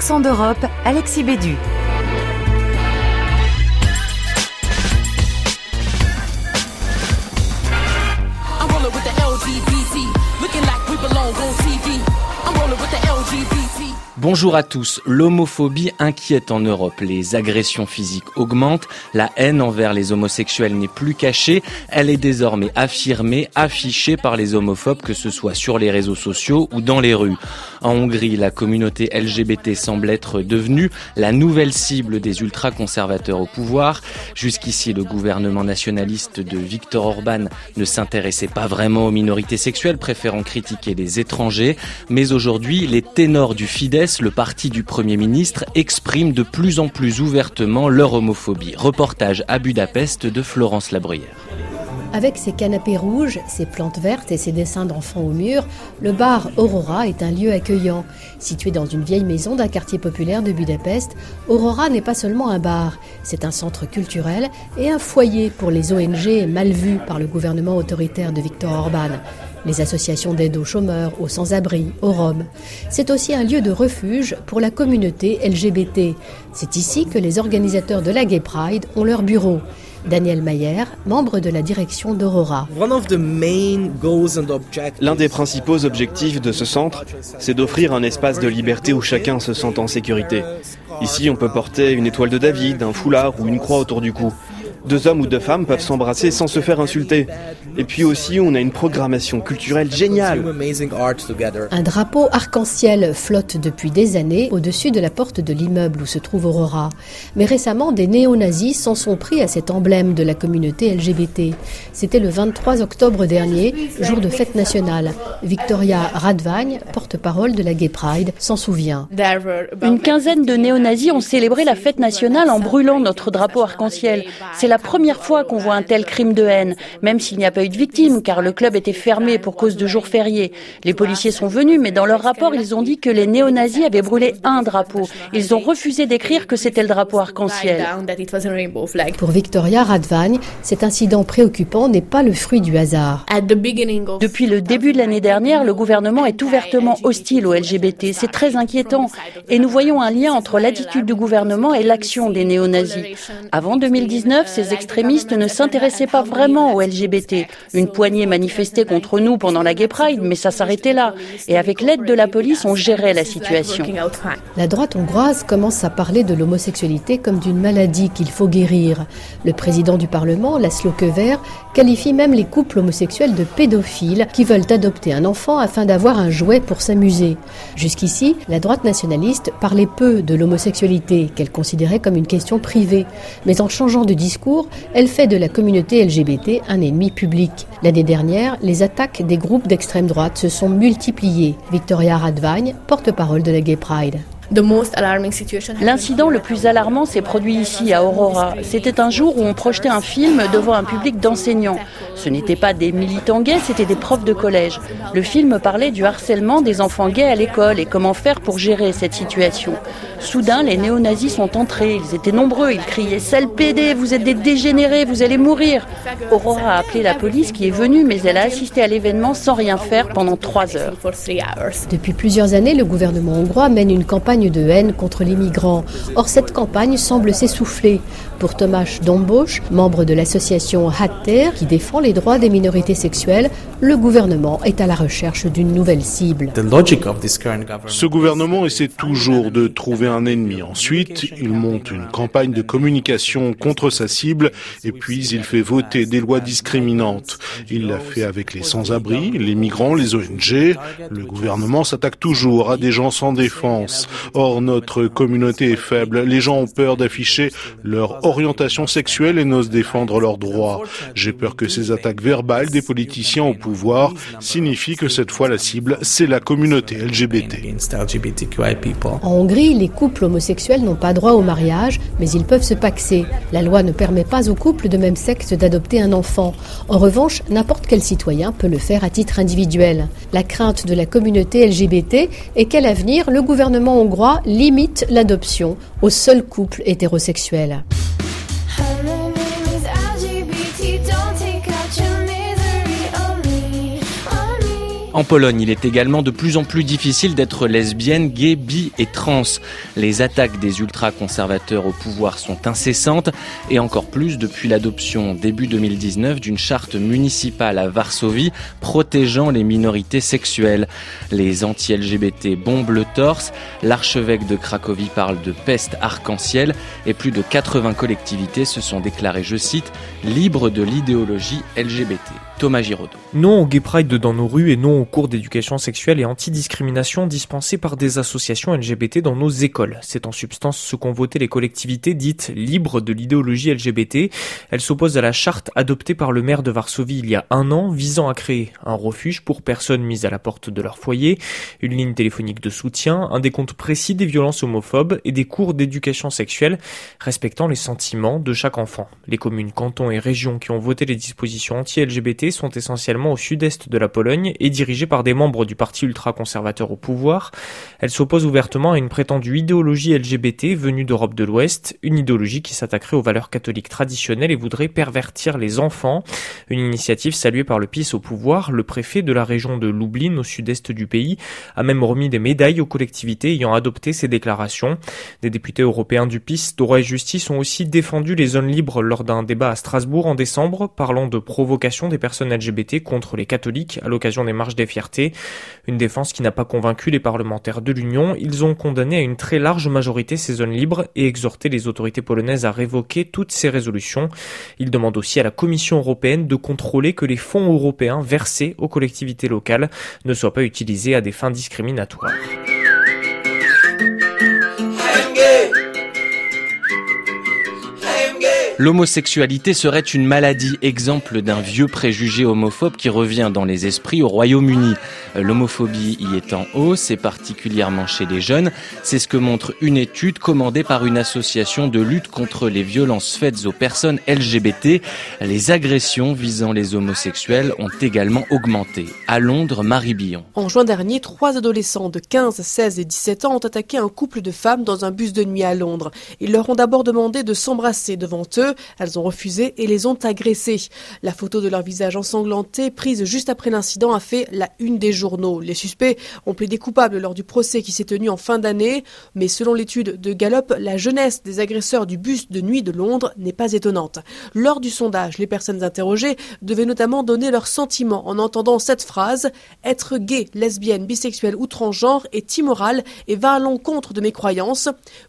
Accent d'Europe, Alexis Bédu. Bonjour à tous. L'homophobie inquiète en Europe. Les agressions physiques augmentent. La haine envers les homosexuels n'est plus cachée. Elle est désormais affirmée, affichée par les homophobes, que ce soit sur les réseaux sociaux ou dans les rues. En Hongrie, la communauté LGBT semble être devenue la nouvelle cible des ultra-conservateurs au pouvoir. Jusqu'ici, le gouvernement nationaliste de Viktor Orban ne s'intéressait pas vraiment aux minorités sexuelles, préférant critiquer les étrangers. Mais aujourd'hui, les ténors du Fidesz, le parti du Premier ministre, expriment de plus en plus ouvertement leur homophobie. Reportage à Budapest de Florence Labruyère. Avec ses canapés rouges, ses plantes vertes et ses dessins d'enfants au mur, le bar Aurora est un lieu accueillant. Situé dans une vieille maison d'un quartier populaire de Budapest, Aurora n'est pas seulement un bar, c'est un centre culturel et un foyer pour les ONG mal vues par le gouvernement autoritaire de Viktor Orban. Les associations d'aide aux chômeurs, aux sans-abri, aux Roms. C'est aussi un lieu de refuge pour la communauté LGBT. C'est ici que les organisateurs de la Gay Pride ont leur bureau. Daniel Mayer, membre de la direction d'Aurora. L'un des principaux objectifs de ce centre, c'est d'offrir un espace de liberté où chacun se sent en sécurité. Ici, on peut porter une étoile de David, un foulard ou une croix autour du cou. 2 hommes ou 2 femmes peuvent s'embrasser sans se faire insulter. Et puis aussi, on a une programmation culturelle géniale. Un drapeau arc-en-ciel flotte depuis des années au-dessus de la porte de l'immeuble où se trouve Aurora. Mais récemment, des néo-nazis s'en sont pris à cet emblème de la communauté LGBT. C'était le 23 octobre dernier, jour de fête nationale. Victoria Radvagne, porte-parole de la Gay Pride, s'en souvient. Une quinzaine de néo-nazis ont célébré la fête nationale en brûlant notre drapeau arc-en-ciel. C'est la première fois qu'on voit un tel crime de haine, même s'il n'y a pas eu de victimes, car le club était fermé pour cause de jours fériés. Les policiers sont venus, mais dans leur rapport, ils ont dit que les néo-nazis avaient brûlé un drapeau. Ils ont refusé d'écrire que c'était le drapeau arc-en-ciel. Pour Victoria Radvagne, cet incident préoccupant n'est pas le fruit du hasard. Depuis le début de l'année dernière, le gouvernement est ouvertement hostile aux LGBT. C'est très inquiétant. Et nous voyons un lien entre l'attitude du gouvernement et l'action des néo-nazis. Avant 2019, ces extrémistes ne s'intéressaient pas vraiment aux LGBT. Une poignée manifestait contre nous pendant la Gay Pride, mais ça s'arrêtait là. Et avec l'aide de la police, on gérait la situation. La droite hongroise commence à parler de l'homosexualité comme d'une maladie qu'il faut guérir. Le président du Parlement, Laszlo Kövér, qualifie même les couples homosexuels de pédophiles qui veulent adopter un enfant afin d'avoir un jouet pour s'amuser. Jusqu'ici, la droite nationaliste parlait peu de l'homosexualité, qu'elle considérait comme une question privée. Mais en changeant de discours, elle fait de la communauté LGBT un ennemi public. L'année dernière, les attaques des groupes d'extrême droite se sont multipliées. Victoria Radvagne, porte-parole de la Gay Pride. L'incident le plus alarmant s'est produit ici, à Aurora. C'était un jour où on projetait un film devant un public d'enseignants. Ce n'étaient pas des militants gays, c'était des profs de collège. Le film parlait du harcèlement des enfants gays à l'école et comment faire pour gérer cette situation. Soudain, les néo-nazis sont entrés. Ils étaient nombreux. Ils criaient « Sale PD, vous êtes des dégénérés, vous allez mourir !» Aurora a appelé la police qui est venue, mais elle a assisté à l'événement sans rien faire pendant 3 heures. Depuis plusieurs années, le gouvernement hongrois mène une campagne de haine contre les migrants. Or, cette campagne semble s'essouffler. Pour Tomáš Dombos, membre de l'association Hatter, qui défend les droits des minorités sexuelles, le gouvernement est à la recherche d'une nouvelle cible. Ce gouvernement essaie toujours de trouver un ennemi. Ensuite, il monte une campagne de communication contre sa cible et puis il fait voter des lois discriminantes. Il l'a fait avec les sans-abri, les migrants, les ONG. Le gouvernement s'attaque toujours à des gens sans défense. Or, notre communauté est faible. Les gens ont peur d'afficher leur orientation sexuelle et n'osent défendre leurs droits. J'ai peur que ces attaques verbales des politiciens au pouvoir signifient que cette fois la cible, c'est la communauté LGBT. En Hongrie, les couples homosexuels n'ont pas droit au mariage, mais ils peuvent se paxer. La loi ne permet pas aux couples de même sexe d'adopter un enfant. En revanche, n'importe quel citoyen peut le faire à titre individuel. La crainte de la communauté LGBT est qu'à l'avenir, le gouvernement hongrois limite l'adoption aux seuls couples hétérosexuels. En Pologne, il est également de plus en plus difficile d'être lesbienne, gay, bi et trans. Les attaques des ultra-conservateurs au pouvoir sont incessantes et encore plus depuis l'adoption début 2019 d'une charte municipale à Varsovie protégeant les minorités sexuelles. Les anti-LGBT bombent le torse, l'archevêque de Cracovie parle de peste arc-en-ciel et plus de 80 collectivités se sont déclarées, je cite, libres de l'idéologie LGBT. Thomas Giraudot. Non au Gay Pride dans nos rues et non aux cours d'éducation sexuelle et antidiscrimination dispensés par des associations LGBT dans nos écoles. C'est en substance ce qu'ont voté les collectivités dites libres de l'idéologie LGBT. Elles s'opposent à la charte adoptée par le maire de Varsovie il y a 1 an visant à créer un refuge pour personnes mises à la porte de leur foyer, une ligne téléphonique de soutien, un décompte précis des violences homophobes et des cours d'éducation sexuelle respectant les sentiments de chaque enfant. Les communes, cantons et régions qui ont voté les dispositions anti-LGBT sont essentiellement au sud-est de la Pologne et dirigées par des membres du parti ultra-conservateur au pouvoir. Elles s'opposent ouvertement à une prétendue idéologie LGBT venue d'Europe de l'Ouest, une idéologie qui s'attaquerait aux valeurs catholiques traditionnelles et voudrait pervertir les enfants. Une initiative saluée par le PiS au pouvoir. Le préfet de la région de Lublin, au sud-est du pays, a même remis des médailles aux collectivités ayant adopté ces déclarations. Des députés européens du PiS, Droit et Justice ont aussi défendu les zones libres lors d'un débat à Strasbourg en décembre, parlant de provocation des personnes LGBT contre les catholiques à l'occasion des marches des fiertés. Une défense qui n'a pas convaincu les parlementaires de l'Union. Ils ont condamné à une très large majorité ces zones libres et exhorté les autorités polonaises à révoquer toutes ces résolutions. Ils demandent aussi à la Commission européenne de contrôler que les fonds européens versés aux collectivités locales ne soient pas utilisés à des fins discriminatoires. L'homosexualité serait une maladie, exemple d'un vieux préjugé homophobe qui revient dans les esprits au Royaume-Uni. L'homophobie y est en hausse et particulièrement chez les jeunes. C'est ce que montre une étude commandée par une association de lutte contre les violences faites aux personnes LGBT. Les agressions visant les homosexuels ont également augmenté. À Londres, Marie Billon. En juin dernier, 3 adolescents de 15, 16 et 17 ans ont attaqué un couple de femmes dans un bus de nuit à Londres. Ils leur ont d'abord demandé de s'embrasser devant eux. Elles ont refusé et les ont agressés. La photo de leur visage ensanglanté, prise juste après l'incident, a fait la une des journaux. Les suspects ont plaidé coupables lors du procès qui s'est tenu en fin d'année. Mais selon l'étude de Gallup, la jeunesse des agresseurs du bus de nuit de Londres n'est pas étonnante. Lors du sondage, les personnes interrogées devaient notamment donner leurs sentiments en entendant cette phrase « Être gay, lesbienne, bisexuelle ou transgenre est immoral et va à l'encontre de mes croyances ».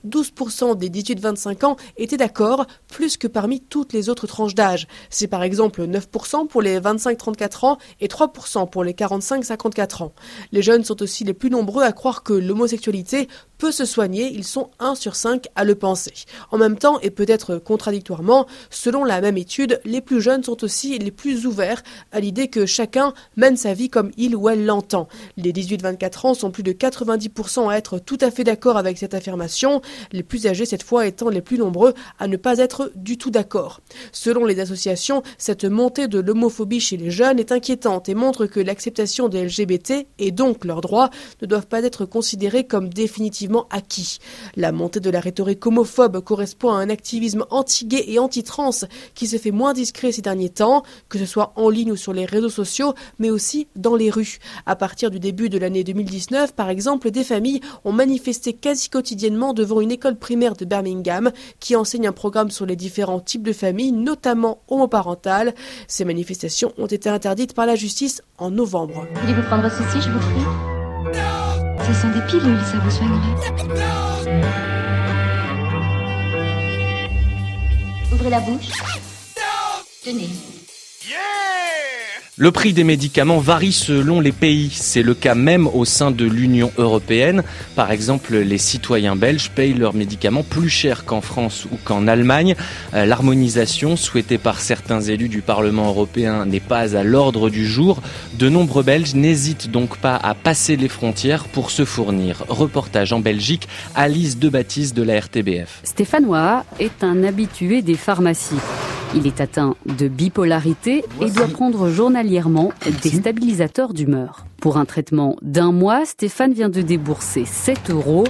12% des 18-25 ans étaient d'accord, plus que parmi toutes les autres tranches d'âge. C'est par exemple 9% pour les 25-34 ans et 3% pour les 45-54 ans. Les jeunes sont aussi les plus nombreux à croire que l'homosexualité peut se soigner. Ils sont 1 sur 5 à le penser. En même temps, et peut-être contradictoirement, selon la même étude, les plus jeunes sont aussi les plus ouverts à l'idée que chacun mène sa vie comme il ou elle l'entend. Les 18-24 ans sont plus de 90% à être tout à fait d'accord avec cette affirmation, les plus âgés cette fois étant les plus nombreux à ne pas être du tout d'accord. Selon les associations, cette montée de l'homophobie chez les jeunes est inquiétante et montre que l'acceptation des LGBT et donc leurs droits ne doivent pas être considérés comme définitivement acquis. La montée de la rhétorique homophobe correspond à un activisme anti-gay et anti-trans qui se fait moins discret ces derniers temps, que ce soit en ligne ou sur les réseaux sociaux, mais aussi dans les rues. À partir du début de l'année 2019, par exemple, des familles ont manifesté quasi quotidiennement devant une école primaire de Birmingham qui enseigne un programme sur les différents types de familles, notamment homoparentales. Ces manifestations ont été interdites par la justice en novembre. Voulez-vous prendre ceci, je vous prie? Ce sont des pilules, ça vous soignerait. Ouvrez la bouche. Tenez. Le prix des médicaments varie selon les pays. C'est le cas même au sein de l'Union européenne. Par exemple, les citoyens belges payent leurs médicaments plus cher qu'en France ou qu'en Allemagne. L'harmonisation souhaitée par certains élus du Parlement européen n'est pas à l'ordre du jour. De nombreux Belges n'hésitent donc pas à passer les frontières pour se fournir. Reportage en Belgique, Alice Debaptiste de la RTBF. Stéphane Waha est un habitué des pharmacies. Il est atteint de bipolarité et doit prendre journalièrement des stabilisateurs d'humeur. Pour un traitement d'1 mois, Stéphane vient de débourser 7 €,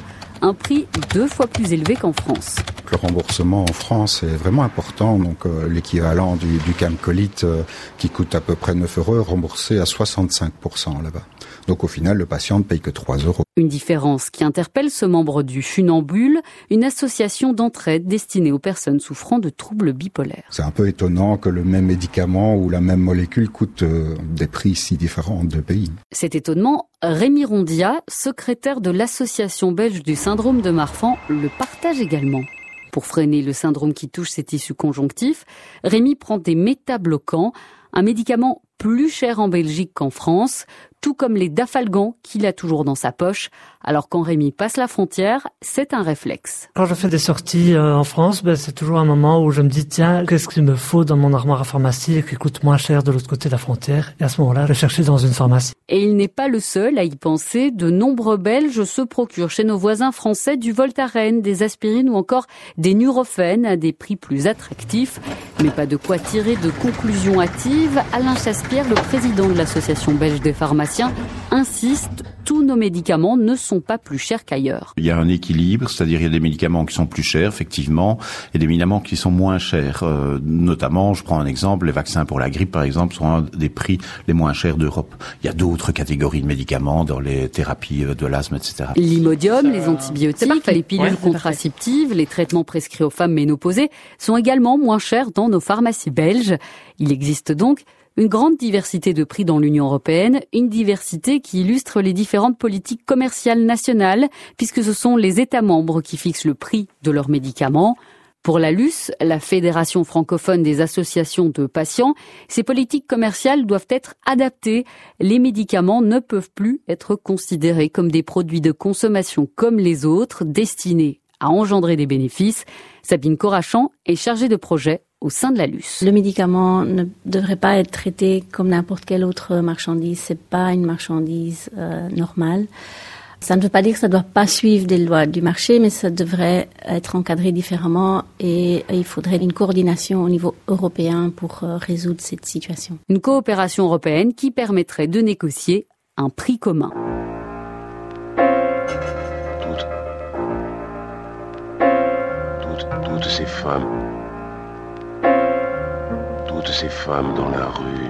un prix 2 fois plus élevé qu'en France. Le remboursement en France est vraiment important, donc l'équivalent du Camcolite qui coûte à peu près 9 € est remboursé à 65% là-bas. Donc au final, le patient ne paye que 3 €. Une différence qui interpelle ce membre du Funambule, une association d'entraide destinée aux personnes souffrant de troubles bipolaires. C'est un peu étonnant que le même médicament ou la même molécule coûte des prix si différents en deux pays. Cet étonnement, Rémi Rondia, secrétaire de l'association belge du syndrome de Marfan, le partage également. Pour freiner le syndrome qui touche ses tissus conjonctifs, Rémi prend des métabloquants, un médicament plus cher en Belgique qu'en France, tout comme les Dafalgan qu'il a toujours dans sa poche. Alors quand Rémi passe la frontière, c'est un réflexe. Quand je fais des sorties en France, c'est toujours un moment où je me dis tiens, qu'est-ce qu'il me faut dans mon armoire à pharmacie qui coûte moins cher de l'autre côté de la frontière. Et à ce moment-là, je cherchais dans une pharmacie. Et il n'est pas le seul à y penser. De nombreux Belges se procurent chez nos voisins français du Voltaren, des aspirines ou encore des Nurofen à des prix plus attractifs. Mais pas de quoi tirer de conclusions hâtives. Alain Chaspierre, le président de l'association belge des pharmaciens, insiste, tous nos médicaments ne sont pas plus chers qu'ailleurs. Il y a un équilibre, c'est-à-dire il y a des médicaments qui sont plus chers, effectivement, et des médicaments qui sont moins chers. Notamment, je prends un exemple, les vaccins pour la grippe, par exemple, sont un des prix les moins chers d'Europe. Il y a d'autres catégories de médicaments dans les thérapies de l'asthme, etc. L'imodium, les antibiotiques, les pilules contraceptives, les traitements prescrits aux femmes ménopausées sont également moins chers dans nos pharmacies belges. Il existe donc une grande diversité de prix dans l'Union européenne, une diversité qui illustre les différentes politiques commerciales nationales, puisque ce sont les États membres qui fixent le prix de leurs médicaments. Pour la LUS, la Fédération francophone des associations de patients, ces politiques commerciales doivent être adaptées. Les médicaments ne peuvent plus être considérés comme des produits de consommation comme les autres, destinés à engendrer des bénéfices. Sabine Corachan est chargée de projet au sein de la LUS. Le médicament ne devrait pas être traité comme n'importe quelle autre marchandise. C'est pas une marchandise normale. Ça ne veut pas dire que ça ne doit pas suivre des lois du marché, mais ça devrait être encadré différemment et il faudrait une coordination au niveau européen pour résoudre cette situation. Une coopération européenne qui permettrait de négocier un prix commun. Toutes ces femmes dans la rue.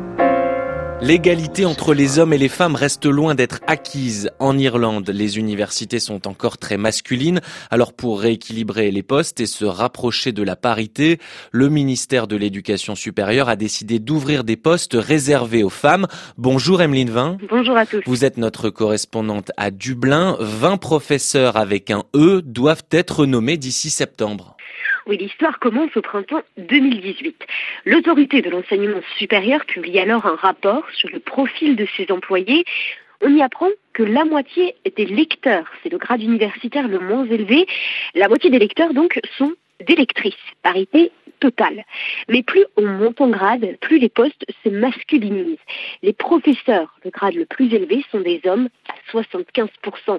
L'égalité entre les hommes et les femmes reste loin d'être acquise. En Irlande, les universités sont encore très masculines. Alors pour rééquilibrer les postes et se rapprocher de la parité, le ministère de l'Éducation supérieure a décidé d'ouvrir des postes réservés aux femmes. Bonjour Emeline Vin. Bonjour à tous. Vous êtes notre correspondante à Dublin. 20 professeurs avec un E doivent être nommés d'ici septembre. Oui, l'histoire commence au printemps 2018. L'autorité de l'enseignement supérieur publie alors un rapport sur le profil de ses employés. On y apprend que la moitié des lecteurs, c'est le grade universitaire le moins élevé, la moitié des lecteurs donc sont des lectrices, parité totale. Mais plus on monte en grade, plus les postes se masculinisent. Les professeurs, le grade le plus élevé, sont des hommes à 75%.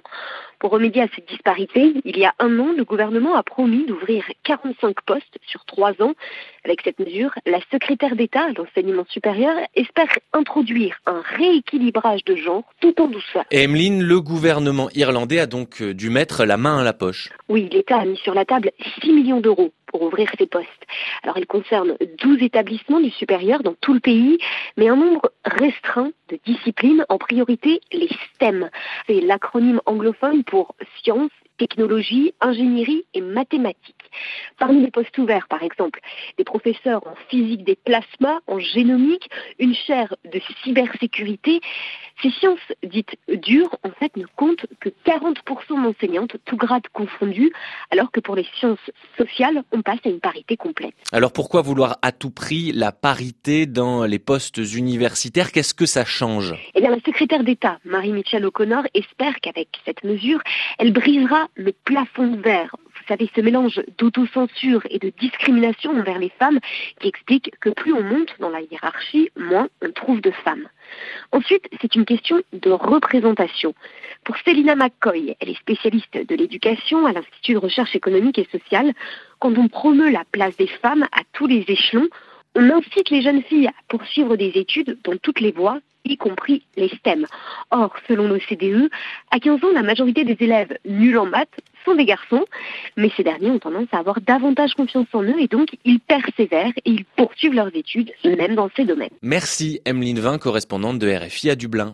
Pour remédier à cette disparité, il y a un an, le gouvernement a promis d'ouvrir 45 postes sur 3 ans. Avec cette mesure, la secrétaire d'État à l'enseignement supérieur espère introduire un rééquilibrage de genre tout en douceur. Et Emeline, le gouvernement irlandais a donc dû mettre la main à la poche. Oui, l'État a mis sur la table 6 millions d'euros pour ouvrir ces postes. Alors, il concerne 12 établissements du supérieur dans tout le pays, mais un nombre restreint de disciplines, en priorité les STEM. C'est l'acronyme anglophone pour sciences, technologie, ingénierie et mathématiques. Parmi les postes ouverts, par exemple, des professeurs en physique des plasmas, en génomique, une chaire de cybersécurité. Ces sciences dites dures, en fait, ne comptent que 40% d'enseignantes, tout grade confondu, alors que pour les sciences sociales, on passe à une parité complète. Alors pourquoi vouloir à tout prix la parité dans les postes universitaires ? Qu'est-ce que ça change ? Eh bien, la secrétaire d'État, Marie-Michelle O'Connor, espère qu'avec cette mesure, elle brisera le plafond de verre. Vous savez, ce mélange d'autocensure et de discrimination envers les femmes qui explique que plus on monte dans la hiérarchie, moins on trouve de femmes. Ensuite, c'est une question de représentation. Pour Célina McCoy, elle est spécialiste de l'éducation à l'Institut de recherche économique et sociale. Quand on promeut la place des femmes à tous les échelons, On incite les jeunes filles à poursuivre des études dans toutes les voies, y compris les STEM. Or, selon l'OCDE, à 15 ans, la majorité des élèves nuls en maths sont des garçons, mais ces derniers ont tendance à avoir davantage confiance en eux et donc ils persévèrent et ils poursuivent leurs études, même dans ces domaines. Merci Emeline Vin, correspondante de RFI à Dublin.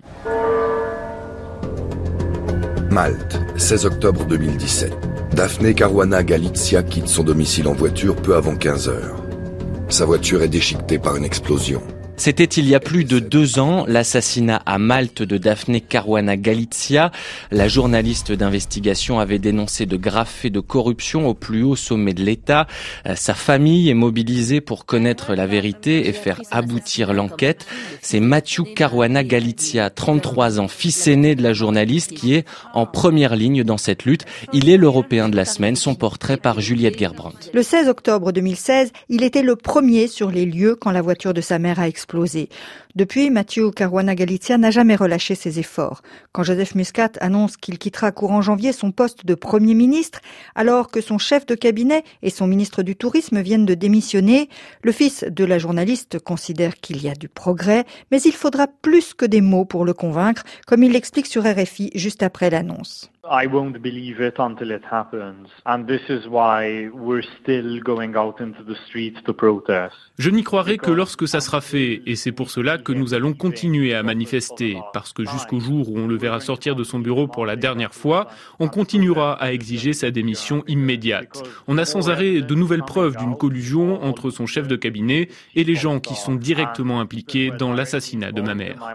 Malte, 16 octobre 2017. Daphne Caruana Galizia quitte son domicile en voiture peu avant 15 heures. Sa voiture est déchiquetée par une explosion. C'était il y a plus de 2 ans, l'assassinat à Malte de Daphne Caruana Galizia. La journaliste d'investigation avait dénoncé de graves faits de corruption au plus haut sommet de l'État. Sa famille est mobilisée pour connaître la vérité et faire aboutir l'enquête. C'est Mathieu Caruana Galizia, 33 ans, fils aîné de la journaliste, qui est en première ligne dans cette lutte. Il est l'Européen de la semaine, son portrait par Juliette Gerbrandt. Le 16 octobre 2016, il était le premier sur les lieux quand la voiture de sa mère a explosé. Depuis, Mathieu Caruana Galizia n'a jamais relâché ses efforts. Quand Joseph Muscat annonce qu'il quittera courant janvier son poste de Premier ministre, alors que son chef de cabinet et son ministre du Tourisme viennent de démissionner, le fils de la journaliste considère qu'il y a du progrès, mais il faudra plus que des mots pour le convaincre, comme il l'explique sur RFI juste après l'annonce. I won't believe it until it happens, and this is why we're still going out into the streets to protest. Je n'y croirai que lorsque ça sera fait, et c'est pour cela que nous allons continuer à manifester, parce que jusqu'au jour où on le verra sortir de son bureau pour la dernière fois, on continuera à exiger sa démission immédiate. On a sans arrêt de nouvelles preuves d'une collusion entre son chef de cabinet et les gens qui sont directement impliqués dans l'assassinat de ma mère.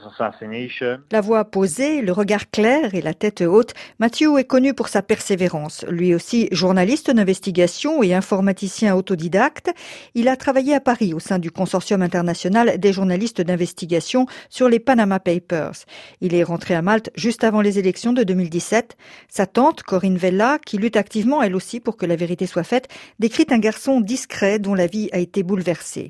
La voix posée, le regard clair et la tête haute, Mathieu est connu pour sa persévérance. Lui aussi, journaliste d'investigation et informaticien autodidacte, il a travaillé à Paris au sein du consortium international des journalistes d'investigation sur les Panama Papers. Il est rentré à Malte juste avant les élections de 2017. Sa tante, Corinne Vella, qui lutte activement elle aussi pour que la vérité soit faite, décrit un garçon discret dont la vie a été bouleversée.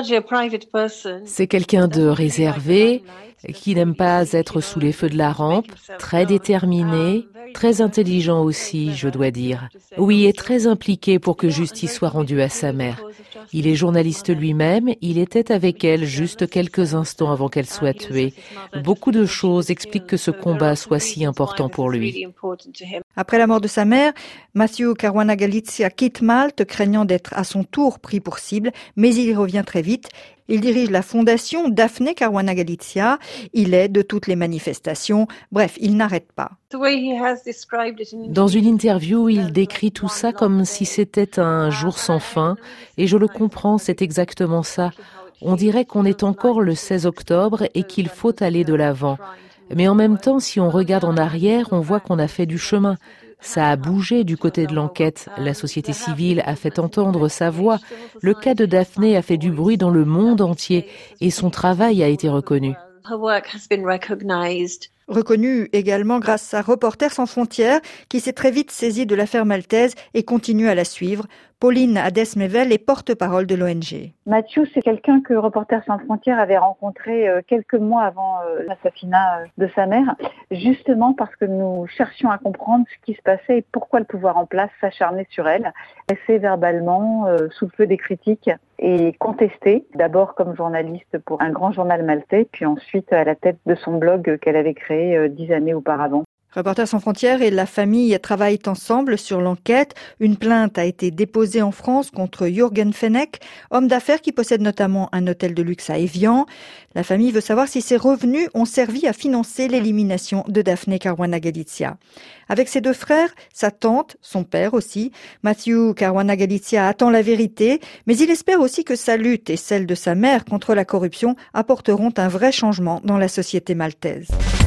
C'est quelqu'un de réservé, qui n'aime pas être sous les feux de la rampe, très déterminé, très intelligent aussi, je dois dire. Oui, et très impliqué pour que justice soit rendue à sa mère. Il est journaliste lui-même, il était avec elle juste quelques instants avant qu'elle soit tuée. Beaucoup de choses expliquent que ce combat soit si important pour lui. Après la mort de sa mère, Mathieu Caruana Galizia quitte Malte, craignant d'être à son tour pris pour cible, mais il y revient très vite. Il dirige la fondation Daphne Caruana Galizia. Il aide de toutes les manifestations. Bref, il n'arrête pas. Dans une interview, il décrit tout ça comme si c'était un jour sans fin. Et je le comprends, c'est exactement ça. On dirait qu'on est encore le 16 octobre et qu'il faut aller de l'avant. Mais en même temps, si on regarde en arrière, on voit qu'on a fait du chemin. Ça a bougé du côté de l'enquête. La société civile a fait entendre sa voix. Le cas de Daphne a fait du bruit dans le monde entier et son travail a été reconnu. Reconnu également grâce à Reporters sans frontières, qui s'est très vite saisi de l'affaire maltaise et continue à la suivre. Pauline Hadès-Mevel est porte-parole de l'ONG. Mathieu, c'est quelqu'un que Reporters sans frontières avait rencontré quelques mois avant l'assassinat de sa mère, justement parce que nous cherchions à comprendre ce qui se passait et pourquoi le pouvoir en place s'acharnait sur elle, laissée verbalement sous le feu des critiques et contestée, d'abord comme journaliste pour un grand journal maltais, puis ensuite à la tête de son blog qu'elle avait créé 10 années auparavant. Reporters sans frontières et la famille travaillent ensemble sur l'enquête. Une plainte a été déposée en France contre Jürgen Fenech, homme d'affaires qui possède notamment un hôtel de luxe à Évian. La famille veut savoir si ses revenus ont servi à financer l'élimination de Daphne Caruana Galizia. Avec ses 2 frères, sa tante, son père aussi, Mathieu Caruana Galizia attend la vérité, mais il espère aussi que sa lutte et celle de sa mère contre la corruption apporteront un vrai changement dans la société maltaise.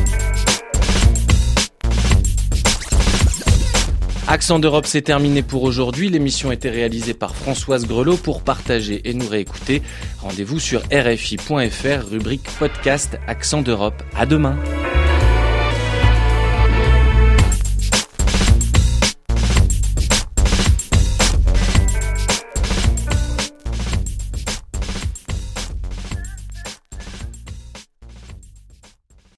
Accent d'Europe, c'est terminé pour aujourd'hui. L'émission a été réalisée par Françoise Grelot. Pour partager et nous réécouter, rendez-vous sur rfi.fr, rubrique podcast Accent d'Europe. À demain.